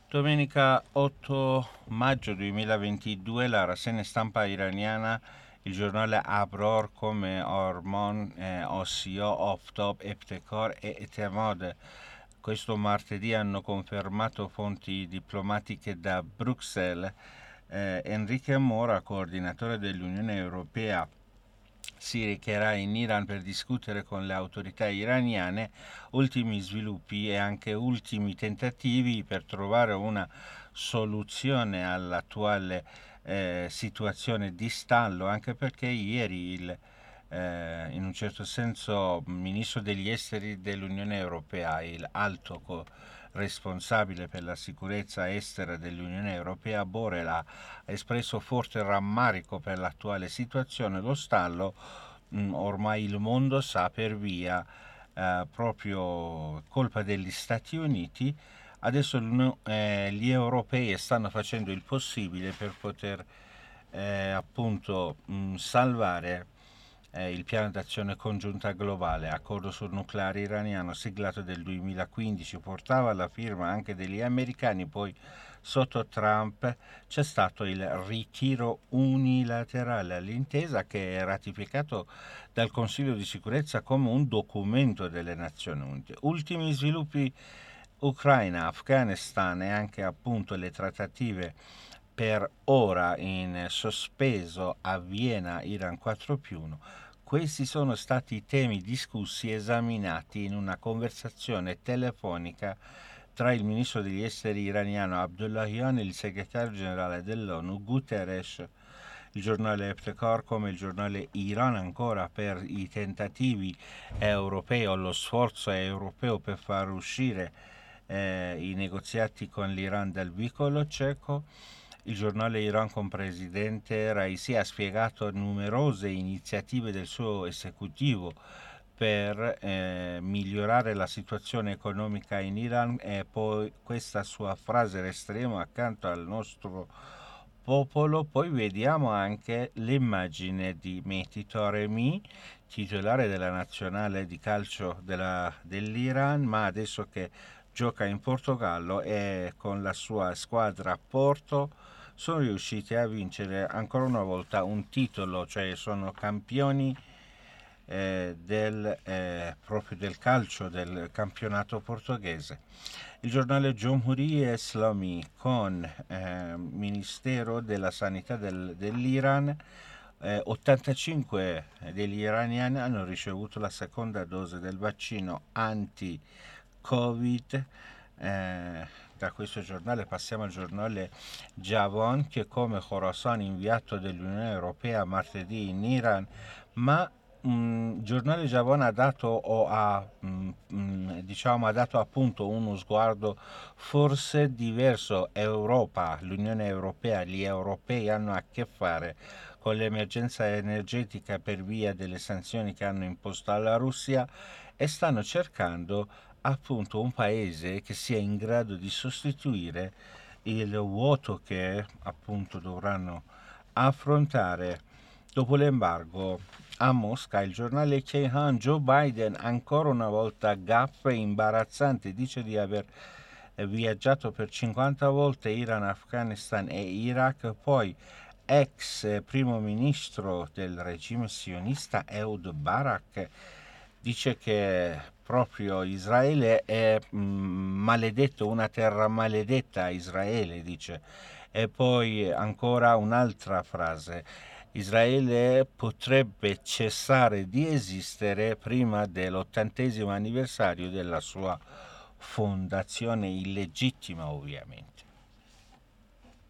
Domenica 8 maggio 2022 la rassegna stampa iraniana, il giornale Abror come Ormon, Ossio, Oftop, Eptekor e Etemod questo martedì hanno confermato fonti diplomatiche da Bruxelles. Enrique Mora, coordinatore dell'Unione Europea, si recherà in Iran per discutere con le autorità iraniane ultimi sviluppi e anche ultimi tentativi per trovare una soluzione all'attuale situazione di stallo, anche perché ieri in un certo senso ministro degli esteri dell'Unione Europea, il alto responsabile per la sicurezza estera dell'Unione Europea, Borrell, ha espresso forte rammarico per l'attuale situazione. Lo stallo ormai il mondo sa per via proprio colpa degli Stati Uniti. Adesso gli europei stanno facendo il possibile per poter appunto salvare il piano d'azione congiunta globale. Accordo sul nucleare iraniano siglato del 2015 portava alla firma anche degli americani, poi sotto Trump c'è stato il ritiro unilaterale all'intesa, che è ratificato dal Consiglio di sicurezza come un documento delle Nazioni Unite. Ultimi sviluppi: Ucraina, Afghanistan e anche appunto le trattative per ora in sospeso a Vienna, Iran 4+1. Questi sono stati i temi discussi e esaminati in una conversazione telefonica tra il ministro degli esteri iraniano Abdullahian e il segretario generale dell'ONU Guterres. Il giornale Eptekor come il giornale Iran ancora per i tentativi europei o lo sforzo europeo per far uscire i negoziati con l'Iran dal vicolo cieco. Il giornale Iran con presidente Raisi ha spiegato numerose iniziative del suo esecutivo per migliorare la situazione economica in Iran, e poi questa sua frase resteremo accanto al nostro popolo. Poi vediamo anche l'immagine di Mehdi Taremi, titolare della nazionale di calcio dell'Iran, ma adesso che gioca in Portogallo e con la sua squadra Porto sono riusciti a vincere ancora una volta un titolo, cioè sono campioni proprio del calcio, del campionato portoghese. Il giornale Cumhuriyet Islami con Ministero della Sanità dell'Iran, 85 degli iraniani hanno ricevuto la seconda dose del vaccino anti-Covid. Da questo giornale passiamo al giornale Javan, che come Khorasan inviato dell'Unione Europea martedì in Iran, ma il giornale Javan ha dato, ha dato appunto uno sguardo forse diverso. Europa, l'Unione Europea, gli europei hanno a che fare con l'emergenza energetica per via delle sanzioni che hanno imposto alla Russia e stanno cercando appunto un paese che sia in grado di sostituire il vuoto che appunto dovranno affrontare dopo l'embargo a Mosca. Il giornale Kayhan, Joe Biden ancora una volta gaffe imbarazzanti, dice di aver viaggiato per 50 volte Iran, Afghanistan e Iraq. Poi ex primo ministro del regime sionista Ehud Barak dice che proprio Israele è maledetto, una terra maledetta Israele, dice. E poi ancora un'altra frase: Israele potrebbe cessare di esistere prima dell'80° anniversario della sua fondazione, illegittima ovviamente.